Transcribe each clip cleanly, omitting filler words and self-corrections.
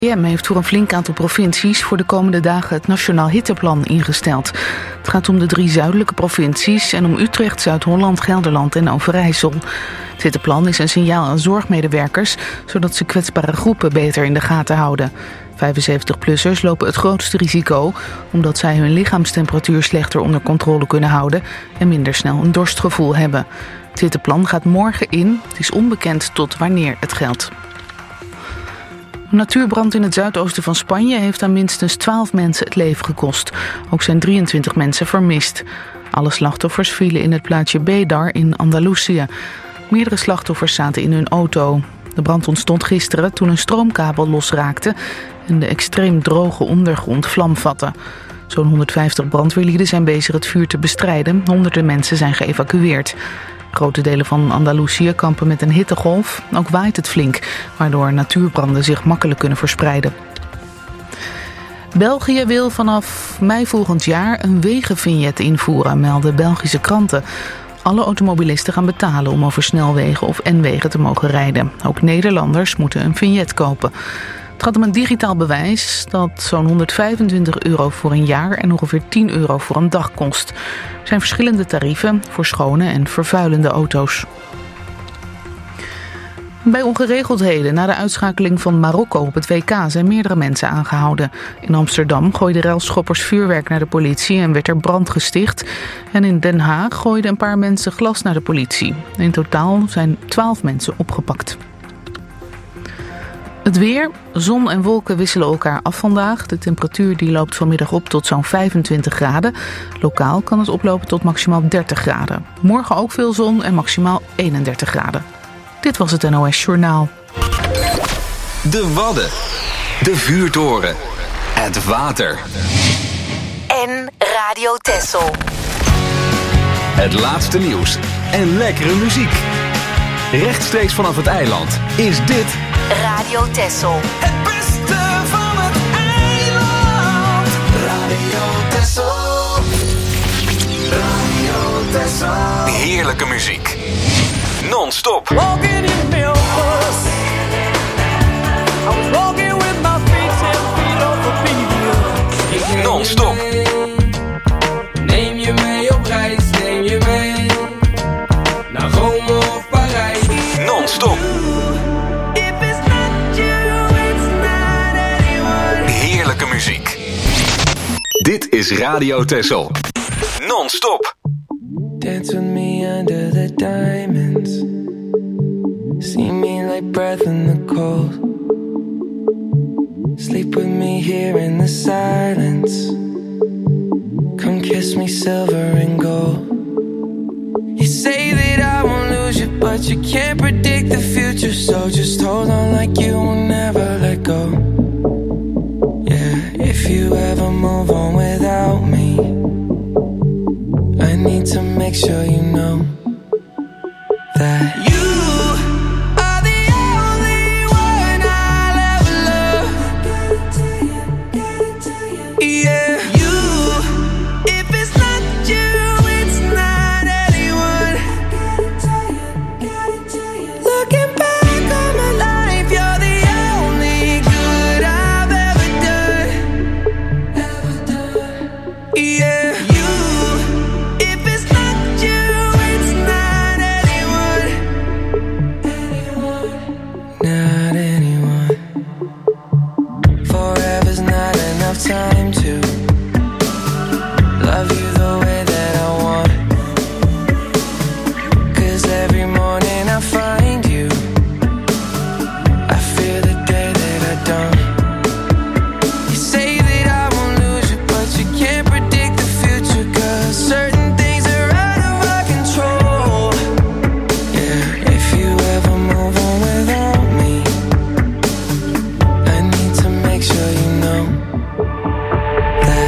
Het heeft voor een flink aantal provincies voor de komende dagen het Nationaal Hitteplan ingesteld. Het gaat om de 3 zuidelijke provincies en om Utrecht, Zuid-Holland, Gelderland en Overijssel. Het hitteplan is een signaal aan zorgmedewerkers, zodat ze kwetsbare groepen beter in de gaten houden. 75-plussers lopen het grootste risico, omdat zij hun lichaamstemperatuur slechter onder controle kunnen houden en minder snel een dorstgevoel hebben. Het hitteplan gaat morgen in. Het is onbekend tot wanneer het geldt. Een natuurbrand in het zuidoosten van Spanje heeft aan minstens 12 mensen het leven gekost. Ook zijn 23 mensen vermist. Alle slachtoffers vielen in het plaatsje Bédar in Andalusië. Meerdere slachtoffers zaten in hun auto. De brand ontstond gisteren toen een stroomkabel losraakte en de extreem droge ondergrond vlam vatte. Zo'n 150 brandweerlieden zijn bezig het vuur te bestrijden. Honderden mensen zijn geëvacueerd. Grote delen van Andalusië kampen met een hittegolf. Ook waait het flink, waardoor natuurbranden zich makkelijk kunnen verspreiden. België wil vanaf mei volgend jaar een wegenvignet invoeren, melden Belgische kranten. Alle automobilisten gaan betalen om over snelwegen of N-wegen te mogen rijden. Ook Nederlanders moeten een vignet kopen. Het gaat om een digitaal bewijs dat zo'n €125 voor een jaar en ongeveer €10 voor een dag kost. Er zijn verschillende tarieven voor schone en vervuilende auto's. Bij ongeregeldheden na de uitschakeling van Marokko op het WK zijn meerdere mensen aangehouden. In Amsterdam gooiden relschoppers vuurwerk naar de politie en werd er brand gesticht. En in Den Haag gooiden een paar mensen glas naar de politie. In totaal zijn 12 mensen opgepakt. Het weer, zon en wolken wisselen elkaar af vandaag. De temperatuur die loopt vanmiddag op tot zo'n 25 graden. Lokaal kan het oplopen tot maximaal 30 graden. Morgen ook veel zon en maximaal 31 graden. Dit was het NOS Journaal. De Wadden, de vuurtoren, het water. En Radio Texel. Het laatste nieuws en lekkere muziek. Rechtstreeks vanaf het eiland is dit Radio Texel. Het beste van het eiland. Radio Texel. Radio Texel. heerlijke muziek. Non-stop. Walking in Memphis. I was walking with my feet 10 feet off the beat. Non-stop. Neem je mee op reis, neem je mee naar Rome of Parijs. Non-stop. Heerlijke muziek. Dit is Radio Texel. Non-stop. Dance with me under the diamonds. See me like breath in the cold. Sleep with me here in the silence. Come kiss me silver and gold. You say that I won't lose you, but you can't predict the future. So just hold on like you will never let go. Yeah, if you ever move on without me, I need to make sure you know that you are the only one I'll ever love. Yeah, you. If it's not you, it's not anyone. Looking back on my life, you're the only good I've ever done. Yeah. Time to love you the way that I want. 'Cause every morning I find you, I fear the day that I don't. You say that I won't lose you, but you can't predict the future. 'Cause certain things are out of our control. Yeah, if you ever move on without me, I need to make sure you know that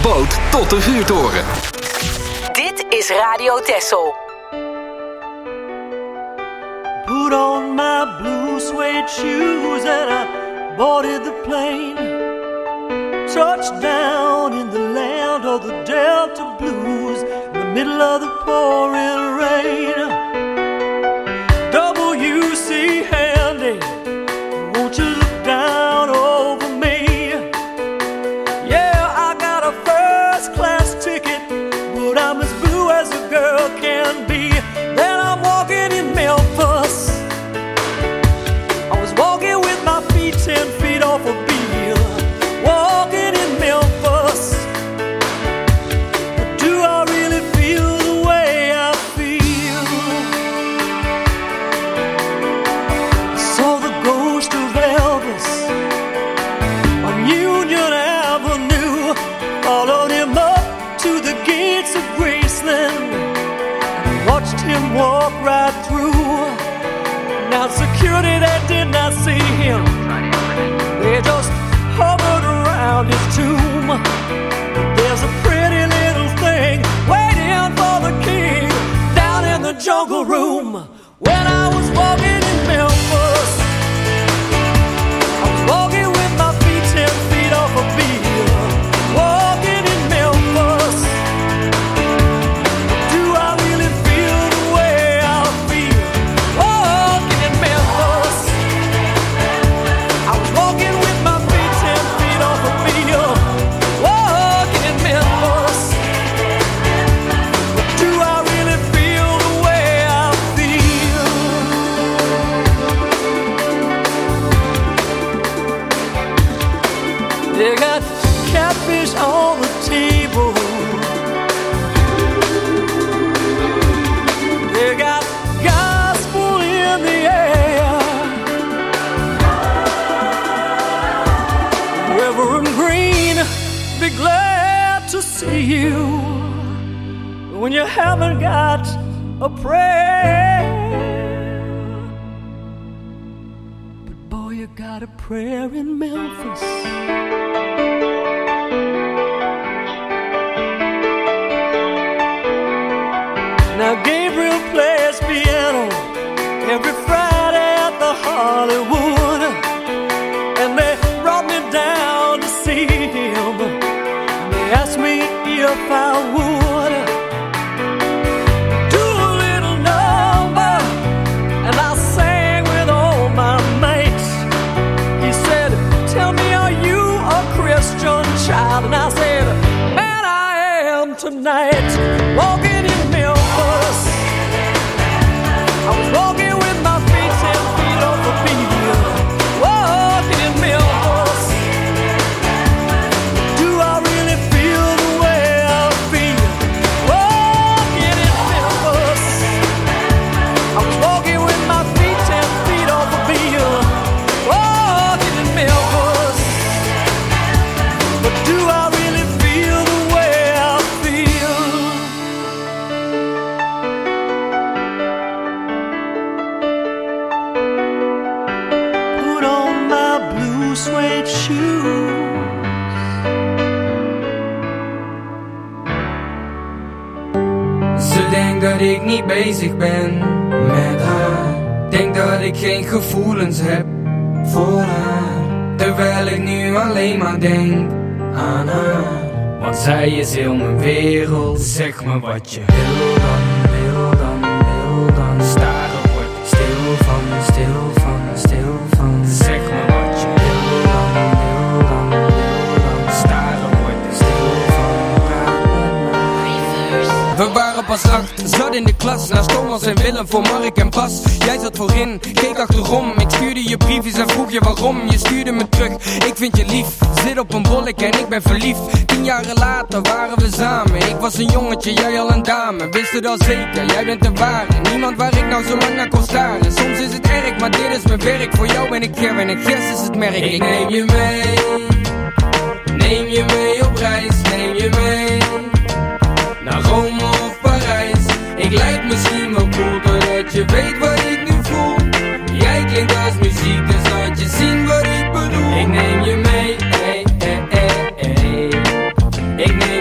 boot tot de vuurtoren. Dit is Radio Texel. Put on my blue suede shoes and I boarded the plane. Touchdown in the land of the Delta Blues, in the middle of the pouring rain. W.C. Handy, won't you look down over me? Yeah, I got a first class ticket, but I'm as blue as a girl can be. Then I'm walking in Memphis. I was walking with my feet 10 feet off a beam. Walking in Memphis. But do I really feel the way I feel? I saw the ghost of Elvis on Union Avenue. Followed him up to the gates of Graceland and watched him walk right through. Now security, they did not see him. They just hovered around his tomb. There's a pretty little thing waiting for the king down in the jungle room. When I was walking in Memphis, I was walking with my feet 10 feet off a beam. Walking in Memphis. Do I really feel the way I feel? Walking in Memphis. I was walking with my feet 10 feet off a beam. Walking in Memphis. Do I really feel the way I feel? They got catfish on the table. They got gospel in the air. Reverend Green, be glad to see you when you haven't got a prayer. But boy, you got a prayer in Memphis. Now Gabriel plays piano every Friday at the Hollywood, and they brought me down to see him. They asked me if I would do a little number, and I sang with all my mates. He said, "Tell me, are you a Christian child?" And I said, "Man, I am tonight." Walking in Memphis, I was walking with my feet 10 feet off the beam. Walking in Memphis. Do I really feel the way I feel? Walking in Memphis. I was walking with my feet 10 feet off the beam. Walking in Memphis. But do I really feel the way I feel? Put on my blue suede shoes. Ze denkt dat ik niet bezig ben met haar. Denk dat ik geen gevoelens heb voor haar. Terwijl ik nu alleen maar denk aan haar. Want zij is heel mijn wereld. Zeg me wat je wil dan, wil dan, wil dan. Staren word ik stil van, stil van, stil van. Zeg me wat je wil dan, wil dan, wil dan. Staren word ik stil van, praat met mij. We waren pas 8, zat in de klas. Naast Thomas en Willem voor Mark en Bas. Jij zat voorin, keek achterom. Ik stuurde je briefjes en vroeg je waarom. Je stuurde me terug, ik vind je lief. Zit op een bollek en ik ben verliefd. 10 jaren later waren we samen. Ik was een jongetje, jij al een dame. Wist het al zeker, jij bent de ware. Niemand waar ik nou zo lang naar kon staren. Soms is het erg, maar dit is mijn werk. Voor jou ben ik Ger en Gers is het merk. Ik neem je mee. Neem je mee op reis, neem je mee. Naar Rome of Parijs. Ik lijk misschien wel cool, doordat je weet wat ik nu voel. Jij klinkt als muziek, dus laat je zien wat ik bedoel. Ik neem je mee, hey, hey, hey, hey. Ik neem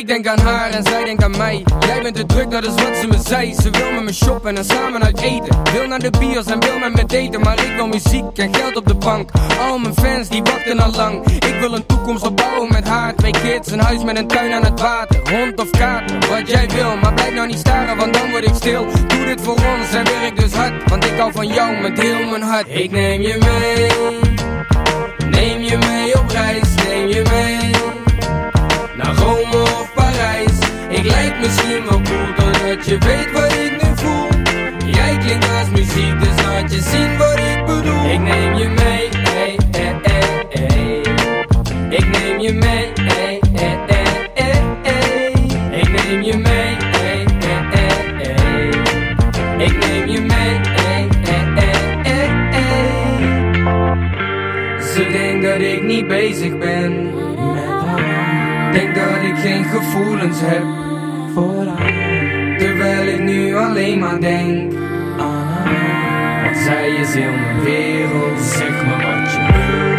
denk aan haar en zij denkt aan mij. Jij bent te druk, dat is wat ze me zei. Ze wil met me shoppen en samen uit eten. Wil naar de bios en wil met me daten. Maar ik wil muziek en geld op de bank. Al mijn fans die wachten al lang. Ik wil een toekomst opbouwen met haar. 2 kids, een huis met een tuin aan het water. Hond of kater, wat jij wil. Maar blijf nou niet staren, want dan word ik stil. Doe dit voor ons en werk dus hard. Want ik hou van jou met heel mijn hart. Ik neem je mee. Neem je mee op reis, neem je mee. Naar Rome of Parijs. Ik lijk misschien wel cool, doordat je weet wat ik nu voel. Jij klinkt als muziek, dus laat je zien wat ik bedoel. Ik neem je mee, hey, hey, hey, hey. Ik neem je mee, hey, hey, hey, hey, hey. Ik neem je mee, hey, hey, hey, hey. Ik neem je mee, hey, hey, hey, hey, hey. Ze denkt dat ik niet bezig ben met haar. Denk dat ik geen gevoelens heb voor haar. Terwijl ik nu alleen maar denk aan haar. Want zij is heel mijn wereld. Zeg maar wat je wil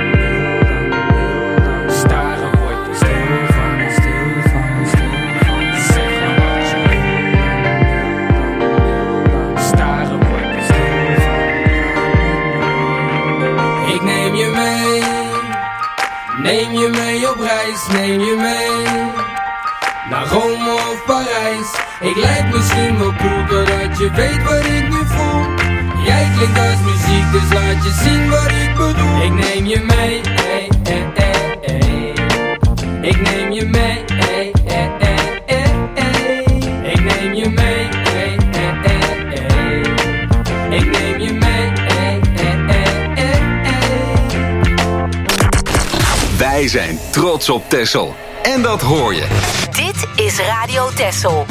dan. Staren word ik stil van. Zeg maar wat je wil dan. Staren word ik stil van. Ik neem je mee. Neem je mee op reis, neem je mee. Naar Rome of Parijs. Ik lijk misschien wel cool, doordat je weet wat ik nu voel. Jij klinkt als muziek, dus laat je zien wat ik bedoel. Ik neem je mee, hey, hey, hey, hey. Ik neem je mee, hey, hey, hey, hey, hey. Ik neem je mee, hey, hey, hey, hey. Ik neem je mee, hey, hey, hey, hey, hey. Wij zijn trots op Texel. En dat hoor je. Dit is Radio Texel.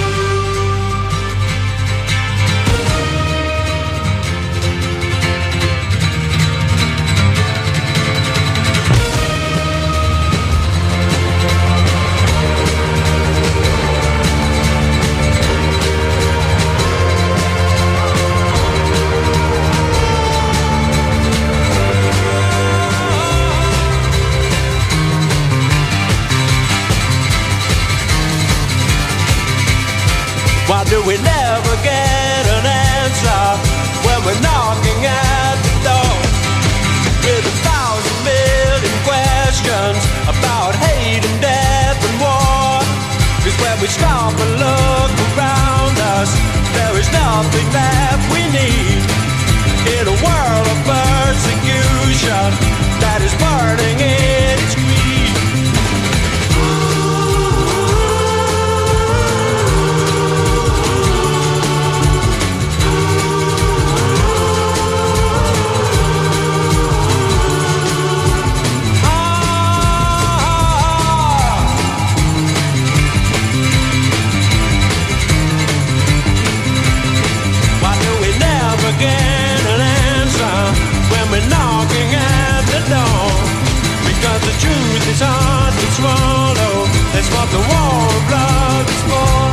Why do we never get an answer when we're knocking at the door? With 1,000 million questions about hate and death and war. 'Cause when we stop and look around us, there is nothing that we need. In a world of persecution that is burning in its greed. Get an answer when we're knocking at the door. Because the truth is hard to swallow. That's what the war of love is for.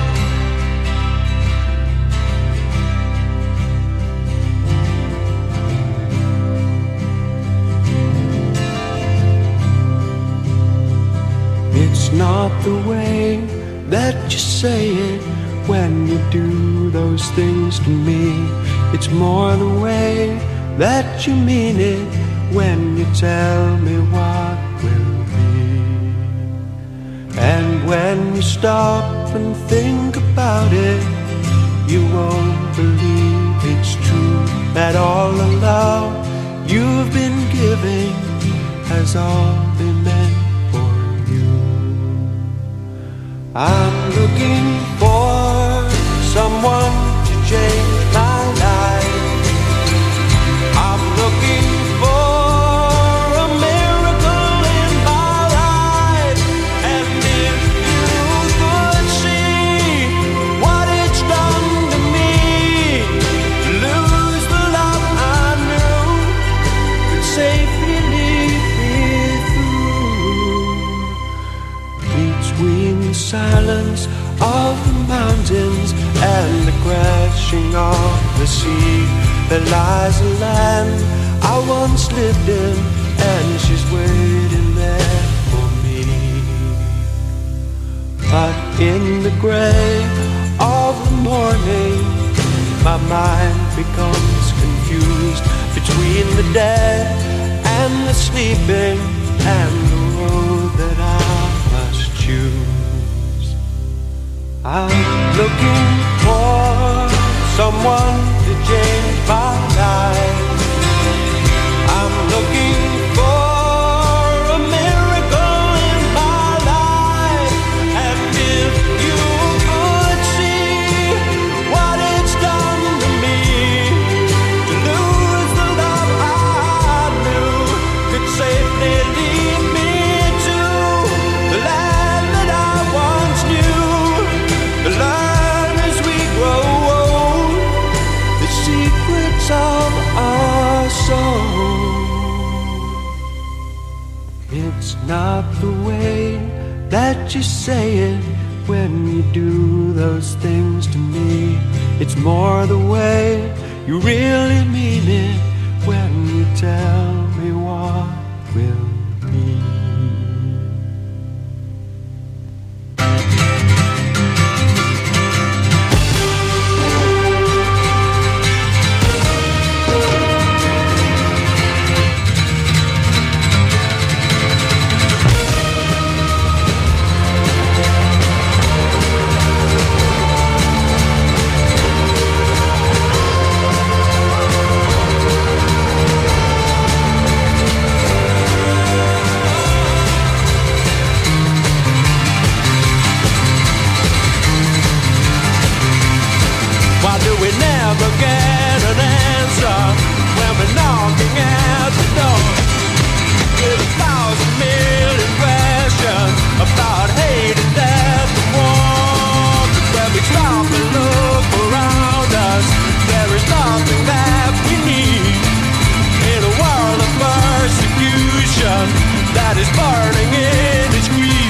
It's not the way that you say it when you do those things to me. It's more the way that you mean it when you tell me what will be. And when you stop and think about it, you won't believe it's true that all the love you've been giving has all been meant for you. I'm looking for someone to change my life. I'm looking for a miracle in my life. And if you could see what it's done to me, to lose the love I knew could safely lead me through. Between the silence of the mountains and the crashing of the sea, there lies a land I once lived in, and she's waiting there for me. in the gray of the morning, my mind becomes confused between the dead and the sleeping and the road that I must choose. I'm looking for someone to change my life. I'm looking for a miracle in my life. And if you could see what it's done to me, to lose the love I knew, could safely lead me to the land that I once knew, to learn as we grow old the secrets of our soul. It's not the way that you say it when you do those things to me. It's more the way you really mean it when you tell me what will be. Why do we never get an answer when we're knocking at the door? With 1,000 million questions about hate and death and war. But when we stop and look around us, there is nothing that we need in a world of persecution that is burning in its greed.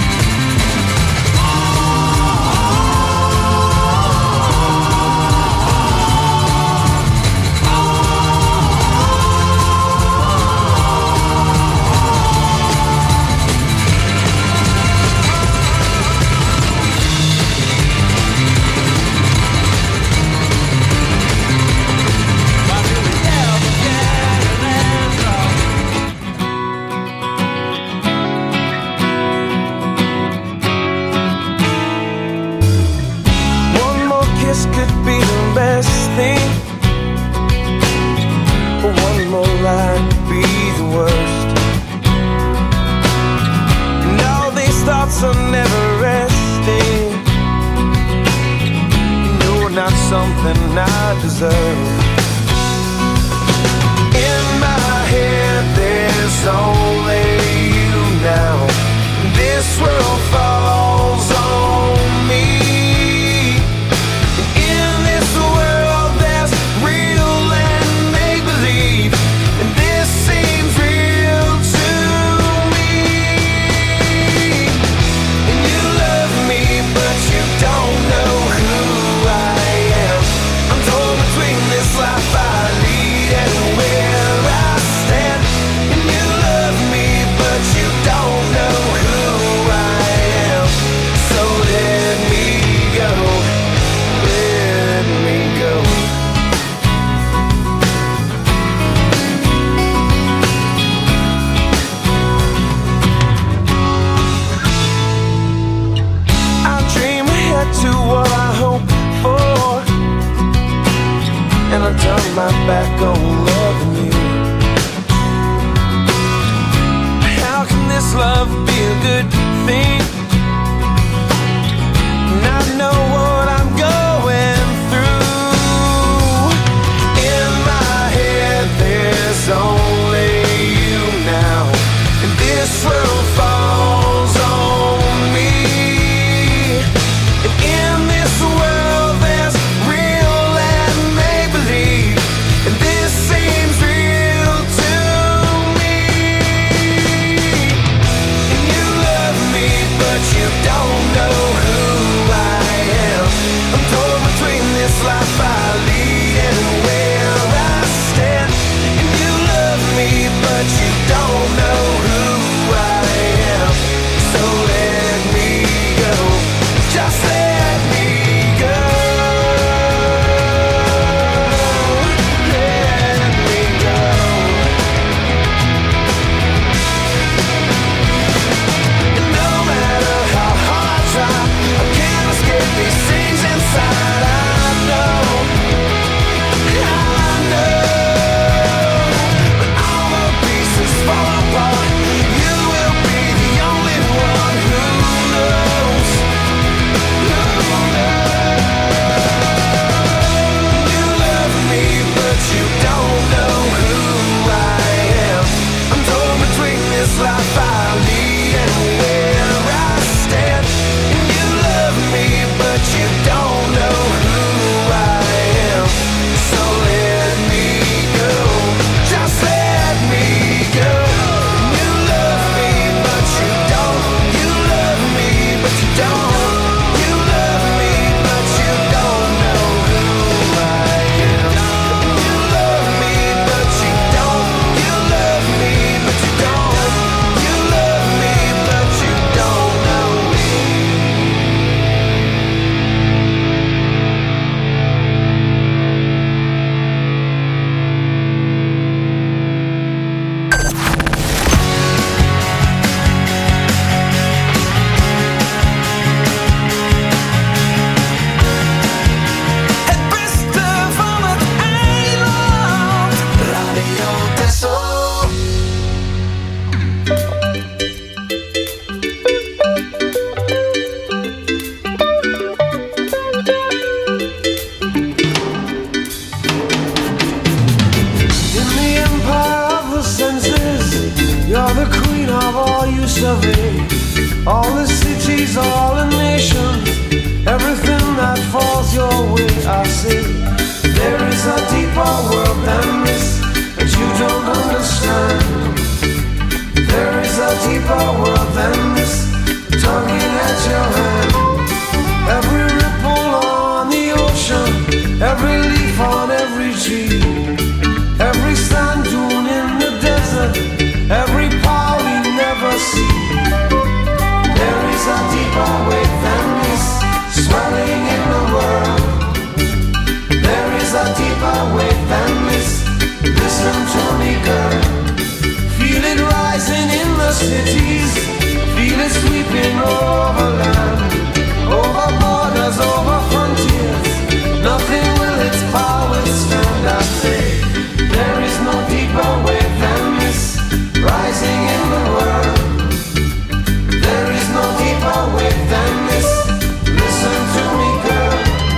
of all you survey, all the cities, all the nations, everything that falls your way. I say there is a deeper world than this that you don't understand. There is a deeper world than this, tugging at your hand. Every ripple on the ocean, every leaf on every tree, every sand dune in the desert, every power we never see. There is a deeper wave than this, swelling in the world. There is a deeper wave than this, listen to me girl. Feel it rising in the cities, feel it sweeping over land, over borders, over frontiers. Nothing will its power withstand. I say there is no deeper wave than this, rising in the world. There is no deeper wave than this, listen to me girl.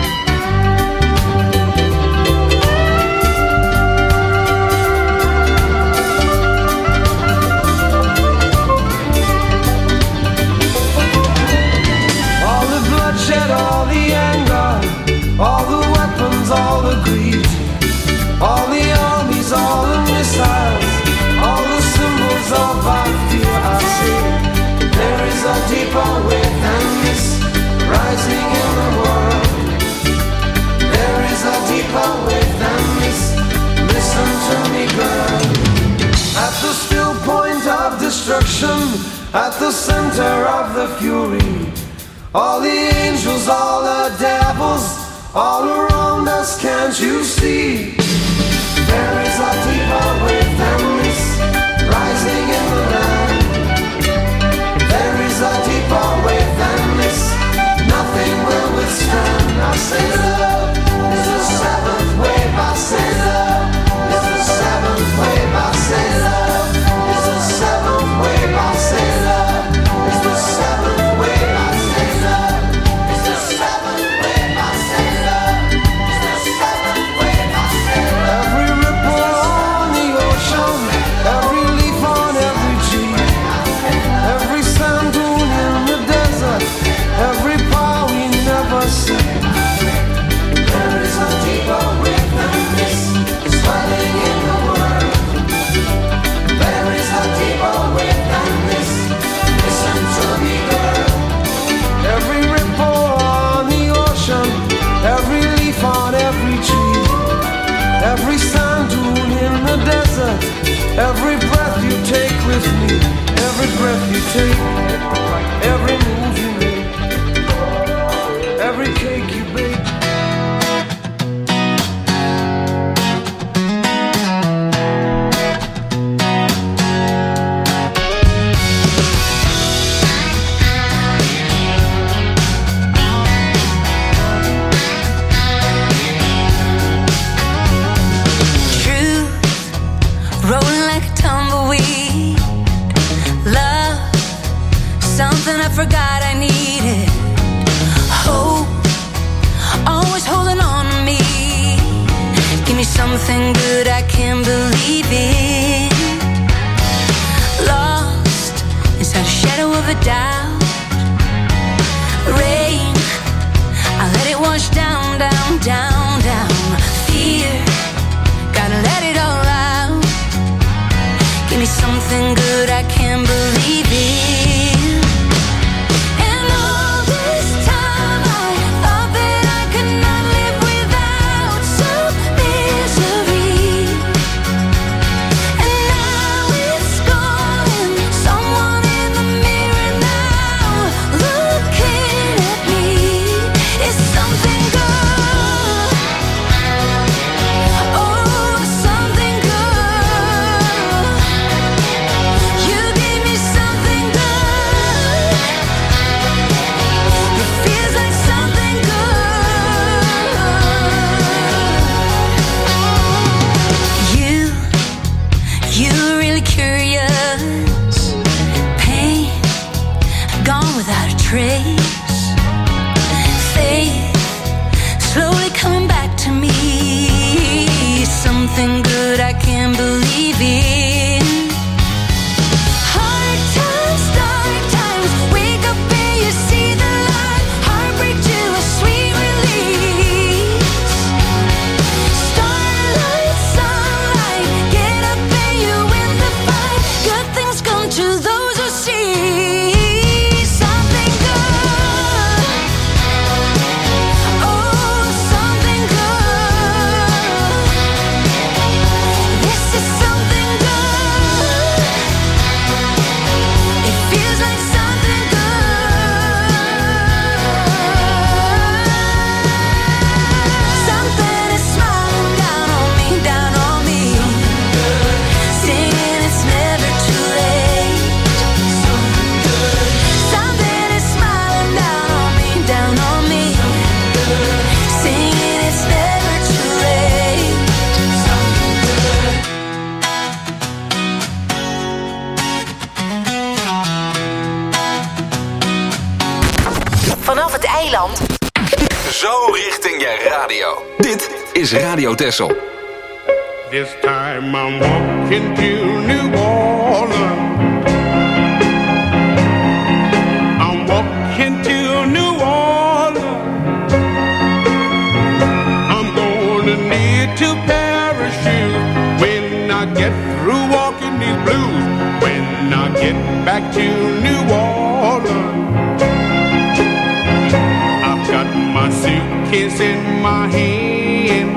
All the bloodshed, all the anger, all the weapons, all the greed, all the armies, all the missiles, all the symbols of our fear. I say there is a deeper wave than this, rising in the world. There is a deeper wave than this, listen to me girl. At the still point of destruction, at the center of the fury, all the angels, all the devils, all around us, can't you see? There is a deeper wave than this, rising in the land. There is a deeper wave than this, nothing will withstand. I say love is the seventh wave. I say love is the seventh wave. I say love is the seventh wave. I say love is the seventh wave. I say love is the seventh wave. I say love is the seventh wave. I say love. Every ripple on the ocean, every leaf on every tree, every sand dune in the desert, every power we never see. There is a deeper wave than this, swelling in the world. There is a deeper wave than this, listen to me girl. Every ripple on the ocean, every leaf on every tree, every sand dune in the desert, every breath you take with me, every breath you take, every move you make, every cake you bake. Rolling like a tumbleweed. Love, something I forgot I needed. Hope, always holding on to me. Give me something good I can believe in. Lost inside a shadow of a doubt. Rain, I let it wash down, down, down, down. Fear, gotta let it all out. Give me something good I can believe in. And all this time I thought that I could not live without some misery. And now it's gone and someone in the mirror now looking at me is something good. Oh, something good. You gave me something good. It feels like something good. You're really curious. Pain gone without a trace. Faith slowly coming back to me. Something good I can believe in. Hard times. vanaf het eiland. Zo richting je radio. Dit is Radio Texel. This time I'm walking to New Orleans. I'm walking to New Orleans. I'm gonna need to parachute when I get through walking these blues. When I get back to New Orleans, I've got my suitcase in my hand.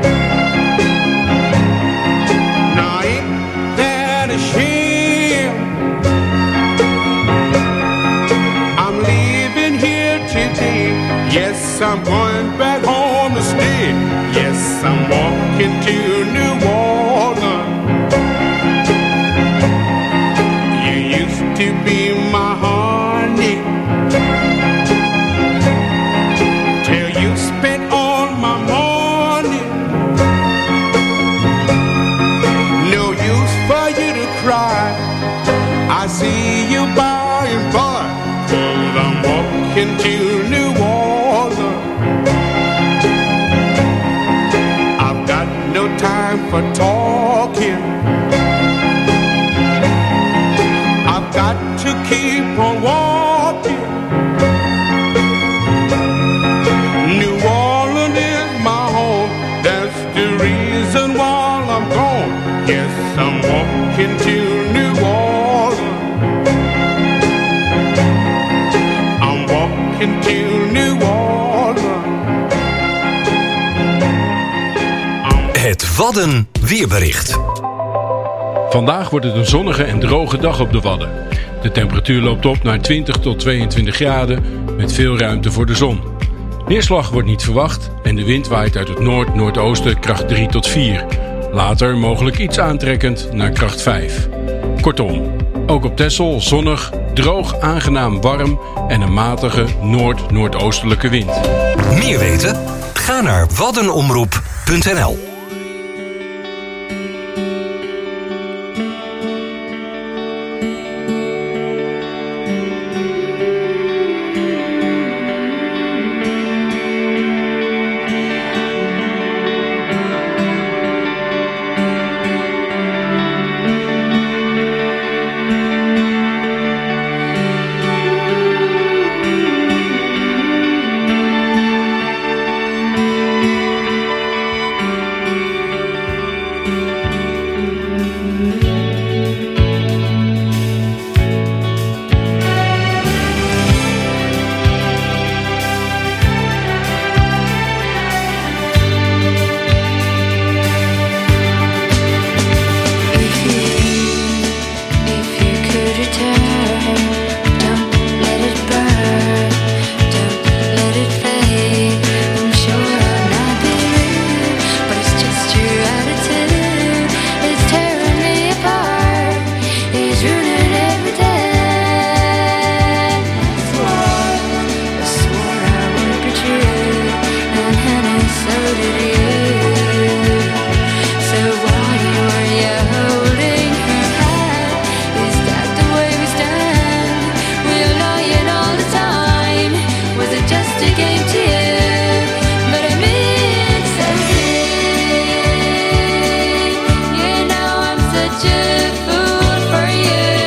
Now ain't that a shame? I'm leaving here today. Yes, I'm going back home to stay. Yes, I'm walking to New Orleans. You used to be my honey, till you spent all my money. No use for you to cry, I see you by and by, 'cause I'm walking to New Orleans. I've got no time for talking, I've got to keep on walking. New Orleans is my home, that's the reason why I'm gone. Yes, I'm walking to New Orleans. I'm walking to New Orleans. Het Wadden weerbericht. Vandaag wordt het een zonnige en droge dag op de Wadden. De temperatuur loopt op naar 20 tot 22 graden met veel ruimte voor de zon. Neerslag wordt niet verwacht en de wind waait uit het noord-noordoosten kracht 3 tot 4. Later mogelijk iets aantrekkend naar kracht 5. Kortom, ook op Texel zonnig, droog, aangenaam warm en een matige noord-noordoostelijke wind. Meer weten? Ga naar waddenomroep.nl. Such a fool for you.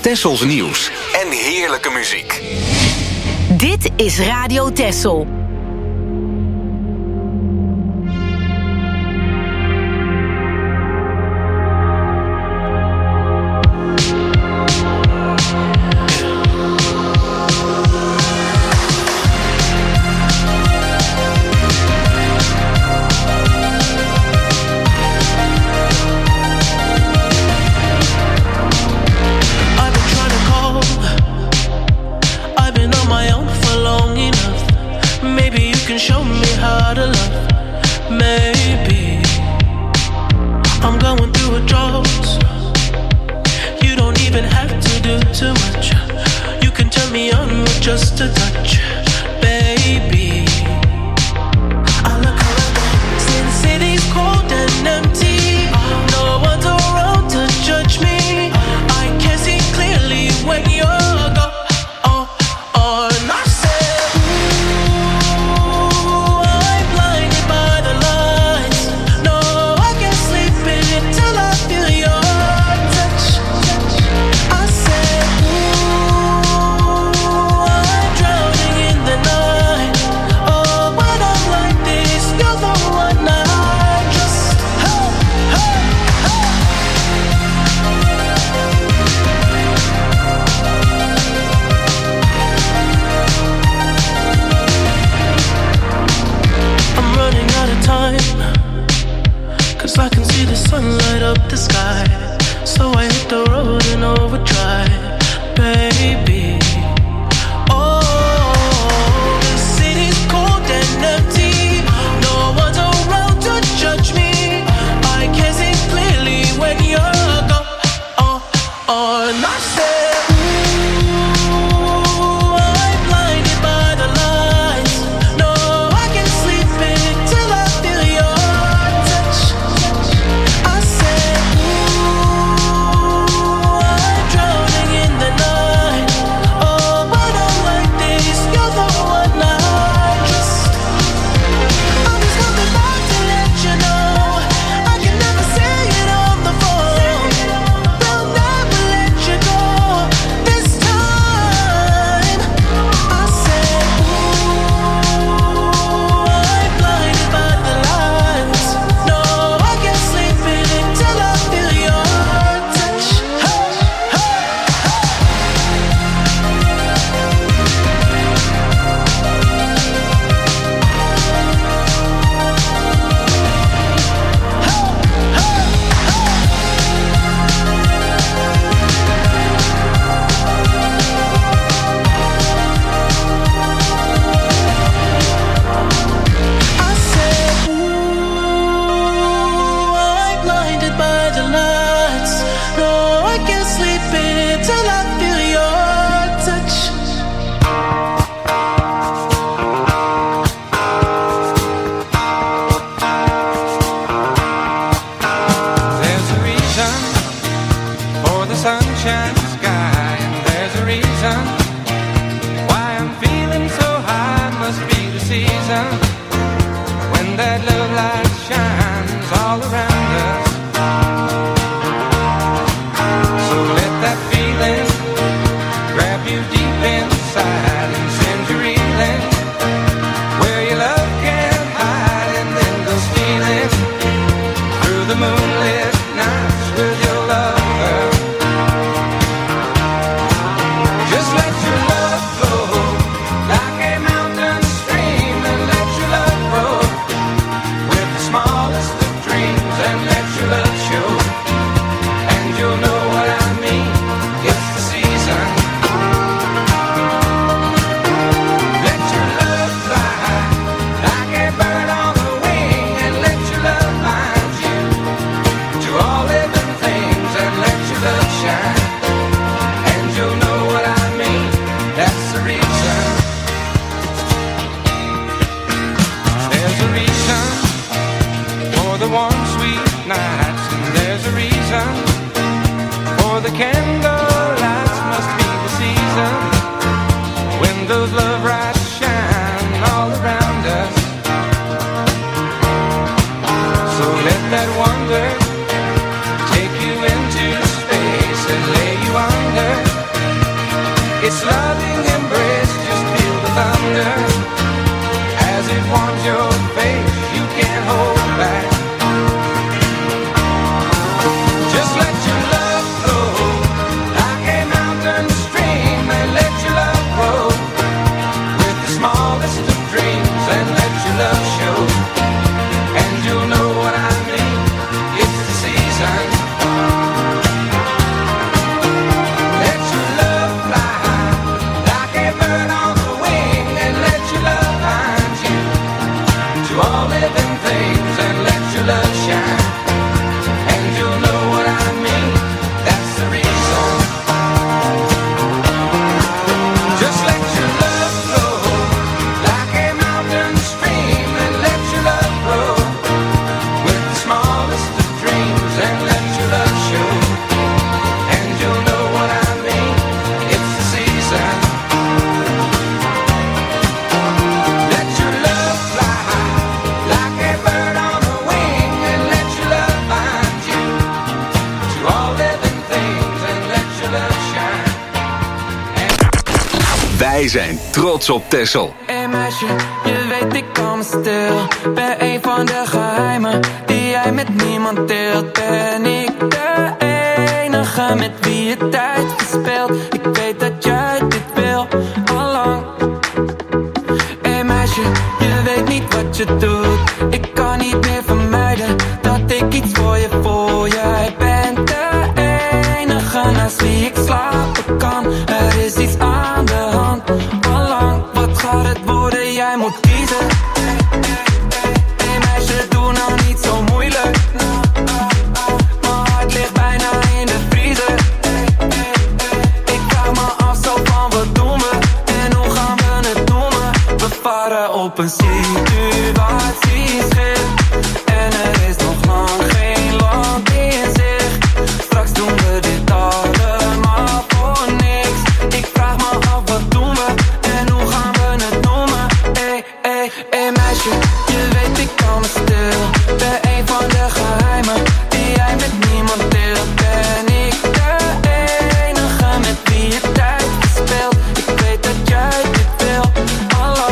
Tessels nieuws en heerlijke muziek. Dit is Radio Tessel. Just a touch, baby. I look around, since city's cold and empty, no one's around to judge me. I can see clearly when you're gone. And I said, ooh, I'm blinded by the lights. No, I can't sleep until I feel your touch. I said, I can see the sun light up the sky, so I hit the road in overdrive, baby. Oh, the city's cold and empty, no one's around to judge me. I can see clearly when you're gone. And I said, ooh, I'm blinded by the lights. No, I can't sleep until I feel your touch. I said, ooh, I'm drowning in the night. Oh, but I'm like this, you're the one I trust. I'm just coming back to let you know I can never say it on the phone. They'll never let you go this time. I said, ooh, I'm blinded by the lights. No, I can't sleep until I feel your touch. Hey, hey, I said, ooh, I'm blinded by the lights. No, I can't sleep until I feel your touch. There's a reason for the sunshine sky, and there's a reason why I'm feeling so high. Must be the season when that love light shines all around us. So let that feeling grab you deep inside and send you reeling where your love can't hide, and then go stealing through the moonlit nights with your lover. Just let your love flow like a mountain stream, and let your love grow with the smallest of dreams, and let your love show, and you'll know what I mean. It's the season. Let your love fly like a bird on the wing, and let your love find you to all living things, and let your love shine, and you'll know what I mean. That's the reason. There's a reason for the warm, sweet nights, and there's a reason for the candle lights. Must be the season when those love lights shine all around us. So let that wonder take you into space and lay you under Its loving embrace, just feel the thunder as it warms your face. You can't hold back. Just let your love flow like a mountain stream, and let your love grow with the smallest of dreams, and let your love show. And you'll know what I mean. It's the season. Let your love fly like a bird on the wing, and let your love find you to all living things, and let your love shine. And you'll know what I mean. That's the reason. Just let your love flow like a mountain stream, and let your love grow with the smallest of dreams, and let your love show. And you'll know what I mean. It's the season. Let your love fly like a bird on the wing, and let your love find you to all living things, and let your love shine. Wij zijn trots op Texel. Hey meisje, je weet ik kan stil. Ben een van de geheimen die jij met niemand deelt. Ben ik de enige met wie je tijd verspeelt. Ik weet dat jij dit wil, allang. Hey meisje, je weet niet wat je doet. Ik kan niet meer vermijden dat ik iets voor je voel. Jij bent de enige naast wie ik slapen kan. Er is iets aan de hand, allang. Wat gaat het worden? Jij moet kiezen. Hey meisje, doe nou niet zo moeilijk. Mijn hart ligt bijna in de vriezer. Ik vraag me af zo van wat doen we en hoe gaan we het noemen. We varen op een situatieschip en er is nog lang geen land in zicht. Straks doen we dit allemaal voor niks. Ik vraag me af wat doen we en hoe gaan we het noemen. Hey meisje, je weet ik kan me stil. Ben een van de geheimen die jij met niemand deelt. Ben ik de enige met wie je tijd verspeelt. Ik weet dat jij dit wil, allang.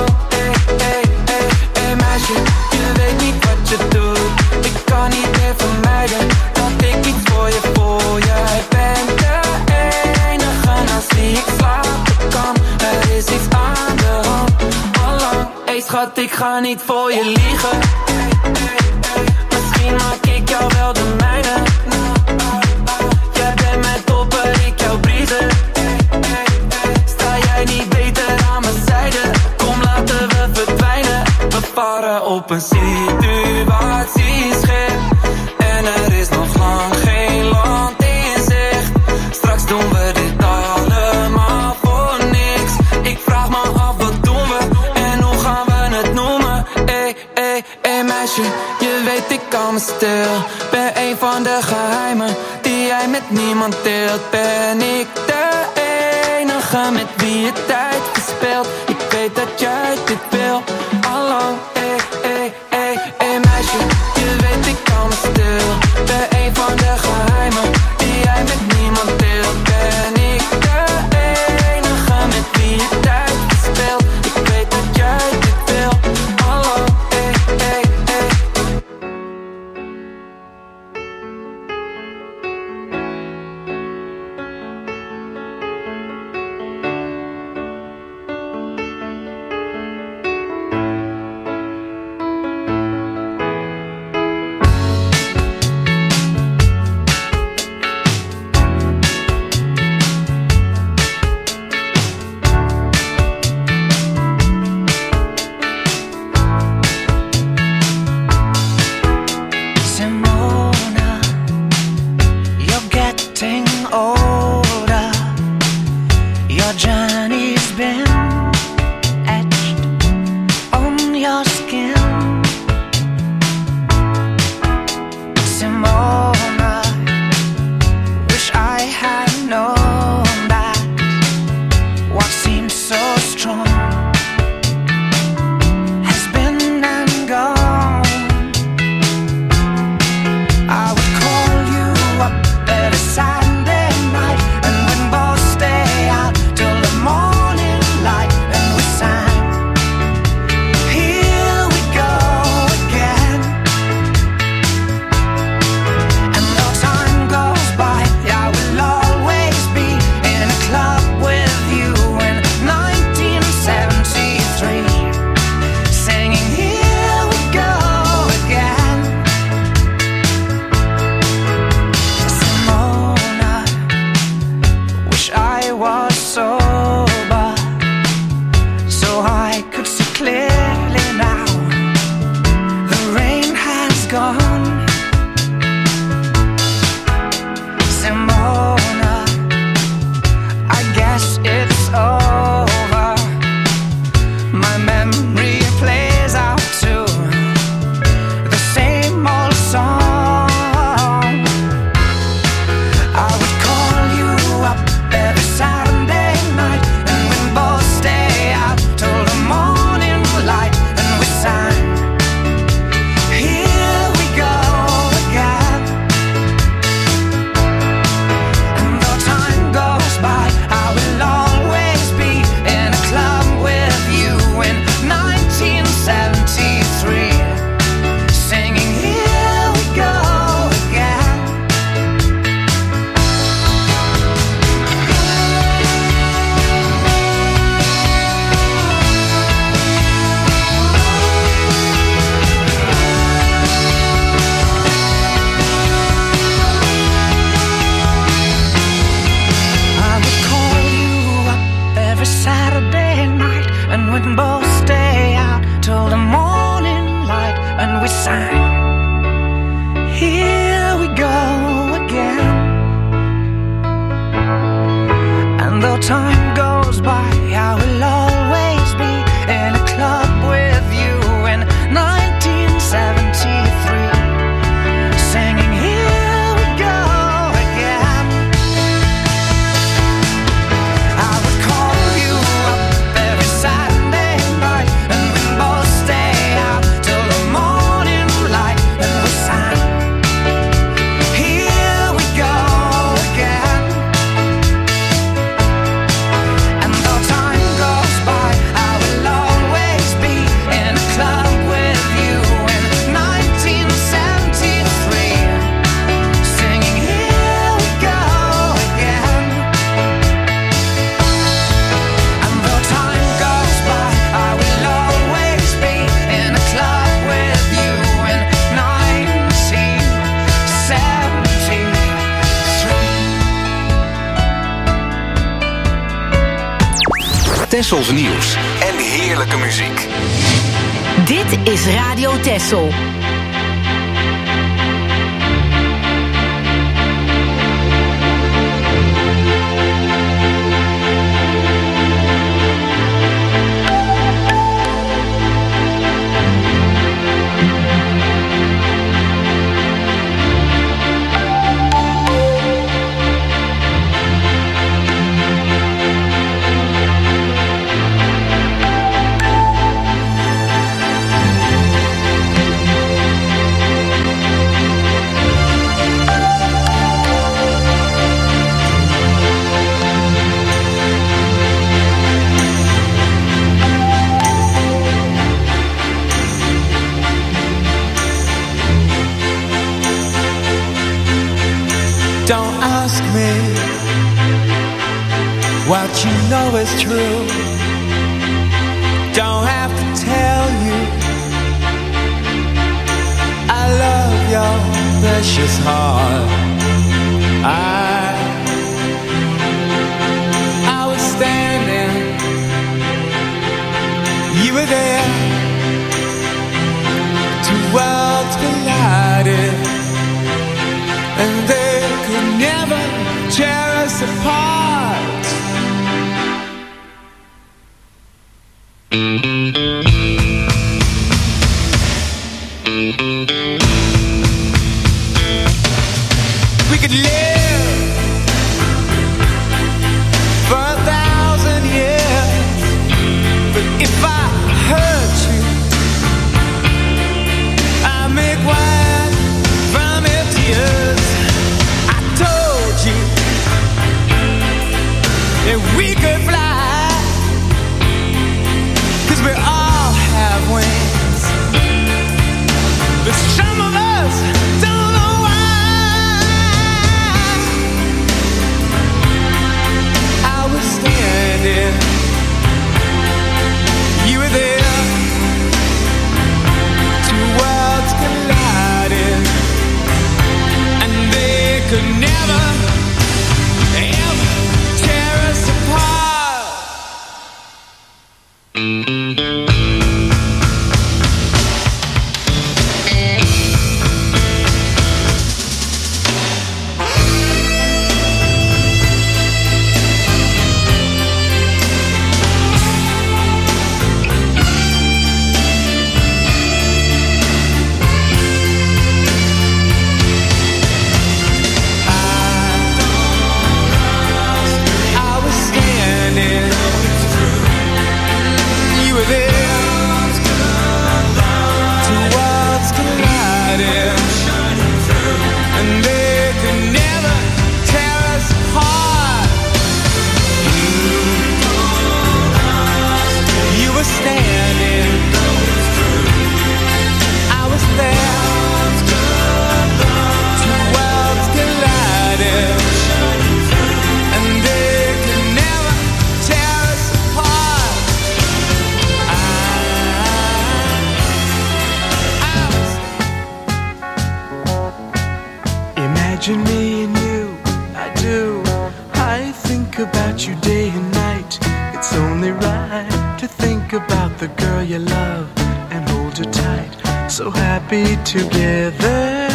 Hey meisje, je weet niet wat je doet. Ik kan niet meer vermijden dat ik iets voor je voel. Jij bent de enige naast wie ik slapen kan. Er is iets aan de hand, allang. Hey schat, ik ga niet voor je liegen. Misschien maak ik jou wel de mijne. Jij bent mijn topper, ik jou briezen. Sta jij niet beter aan mijn zijde? Kom, laten we verdwijnen. We varen op een situatieschip en er is nog lang geen land in zicht. Straks doen we dit allemaal voor niks. Ik vraag me af wat doen we en hoe gaan we het noemen. Hey meisje, je weet ik kan me stil. Ben een van de geheimen die jij met niemand deelt. Ben ik de enige met wie je tijd verspeelt. Ik weet dat jij dit wil, allang. Hey meisje, je weet ik kan me stil. Ben een van de geheimen die jij met niemand deelt. Ben ik de enige met wie je tijd verspeelt. Ik weet dat jij dit wil, allang. we sang. Here we go again. And though time goes by, I will always be in a club with you in 1973, singing here we go again. I would call you up every Saturday night, and we'd both stay out till the morning light, and we sang here we go again. And though time goes by, I will always be in a club with you in 1973, singing here we go again. And though time goes by, I will always be in a club with you in 1973. Tessels nieuws en heerlijke muziek. Dit is Radio Tessel. Don't ask me what you know is true. Don't have to tell you I love your precious heart. I was standing, you were there. Two worlds collided, and they could never tear us apart. We could live for 1,000 years, but if I hurt you, I make wine from your tears. I told you that we could fly, 'cause we all have wings, but some of us don't know why. I was standing, you were there. Two worlds collided, and they could never, ever tear us apart. I was standing, you were there. Two worlds collided, and they could never tear us apart. You were standing, I was there. Two worlds collided, and they could never tear us apart. Imagine me and you, I do. I think about you day and night. It's only right to think about the girl you love and hold her tight. so happy together.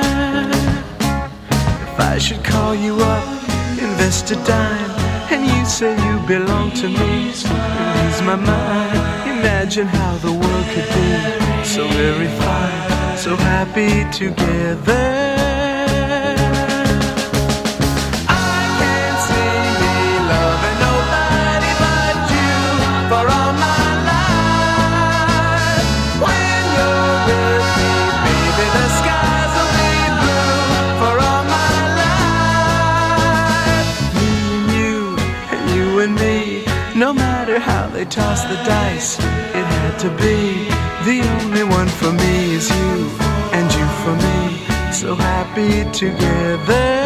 If I should call you up, invest a dime, and you say you belong to me, lose my mind. Imagine how the world could be so very fine, so happy together. No matter how they toss the dice, it had to be. The only one for me is you, and you for me, so happy together.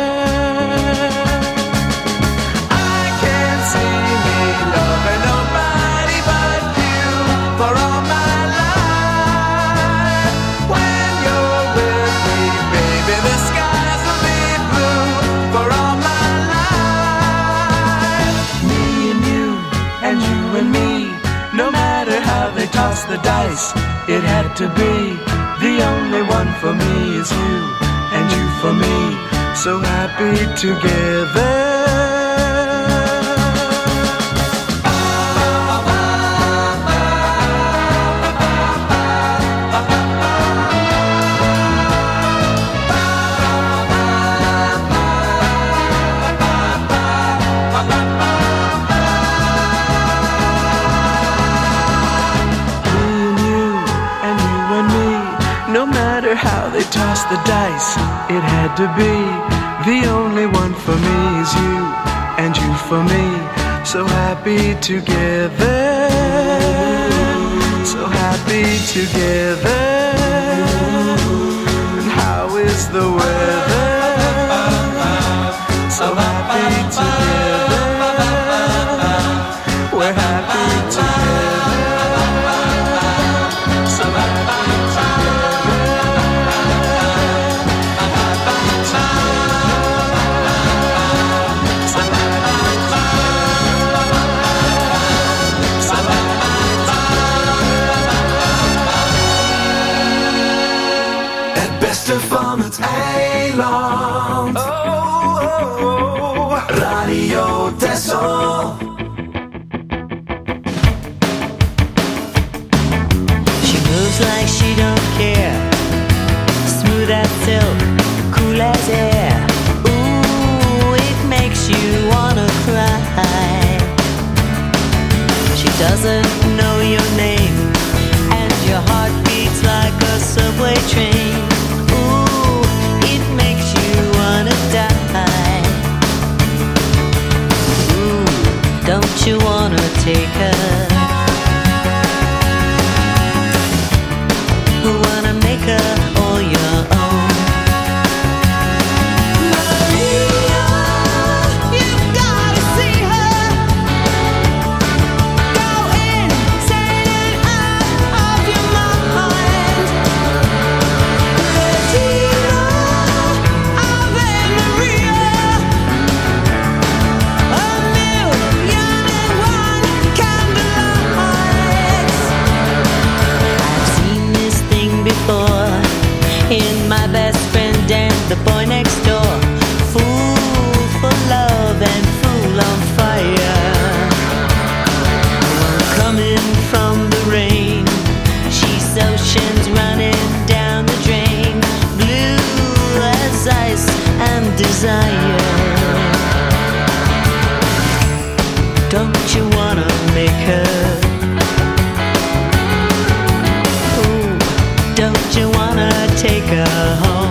I can't see me loving nobody but you for all my life. When you're with me, baby, the skies will be blue for all my and you and me, no matter how they toss the dice, it had to be. The only one for me is you, and you for me, so happy together. How they toss the dice, it had to be. The only one for me is you, and you for me, so happy together, so happy together. And how is the weather? So happy together, we're happy together, so happy together. Van het eiland. Radio Texel. She moves like she don't care. Smooth as silk, cool as air. Ooh, it makes you wanna cry. She doesn't know your name, and your heart beats like a subway train. Don't you wanna take her? Wanna make her all your own? Maria, you've gotta see her. Go insane and out of your mind. Regina, Ave Maria. In my best friend and the boy next door. Fool for love and fool on fire. Coming from the rain, she's oceans running down the drain. Blue as ice and desire. Don't you wanna make her? Don't you wanna take her home?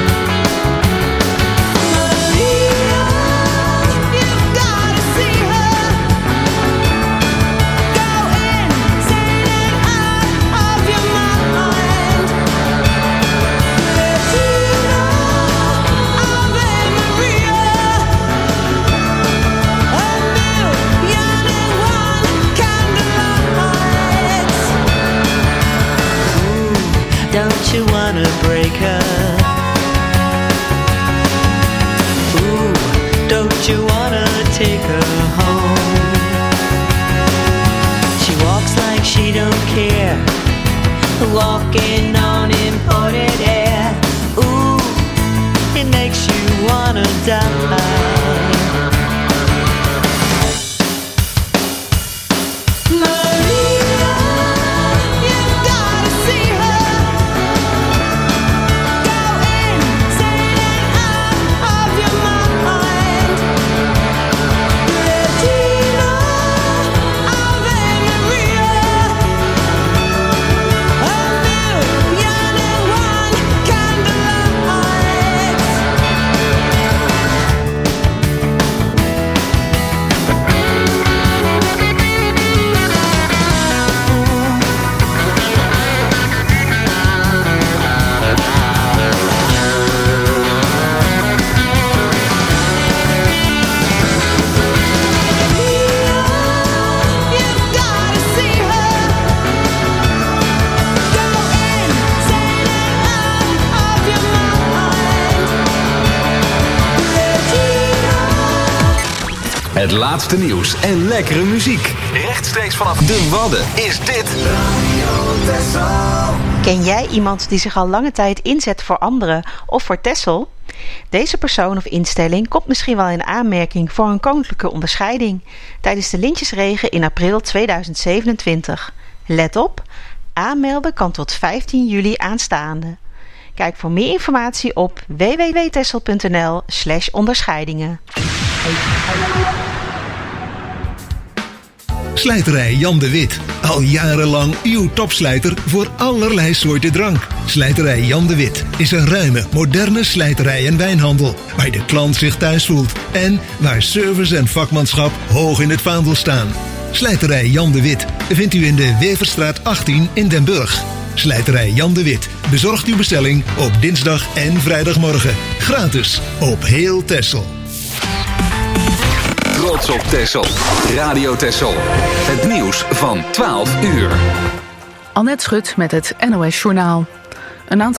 Maria, you've gotta see her. Go insane and out of your mind. Regina, Ave Maria. A million and one candlelights. Don't you wanna break her? Ooh, don't you wanna take her home? She walks like she don't care. Walk smoking on imported air. Ooh, it makes you wanna die. Het laatste nieuws en lekkere muziek. Rechtstreeks vanaf de Wadden is dit Radio Texel. Ken jij iemand die zich al lange tijd inzet voor anderen of voor Texel? Deze persoon of instelling komt misschien wel in aanmerking voor een koninklijke onderscheiding tijdens de Lintjesregen in april 2027. Let op, aanmelden kan tot 15 juli aanstaande. Kijk voor meer informatie op www.texel.nl/onderscheidingen. Slijterij Jan de Wit. Al jarenlang uw topslijter voor allerlei soorten drank. Slijterij Jan de Wit is een ruime, moderne slijterij en wijnhandel, waar de klant zich thuis voelt en waar service en vakmanschap hoog in het vaandel staan. Slijterij Jan de Wit vindt u in de Weverstraat 18 in Den Burg. Slijterij Jan de Wit bezorgt uw bestelling op dinsdag en vrijdagmorgen. Gratis op heel Texel. Trots op Texel. Radio Texel. Het nieuws van 12 uur. Annette Schut met het NOS Journaal. Een aantal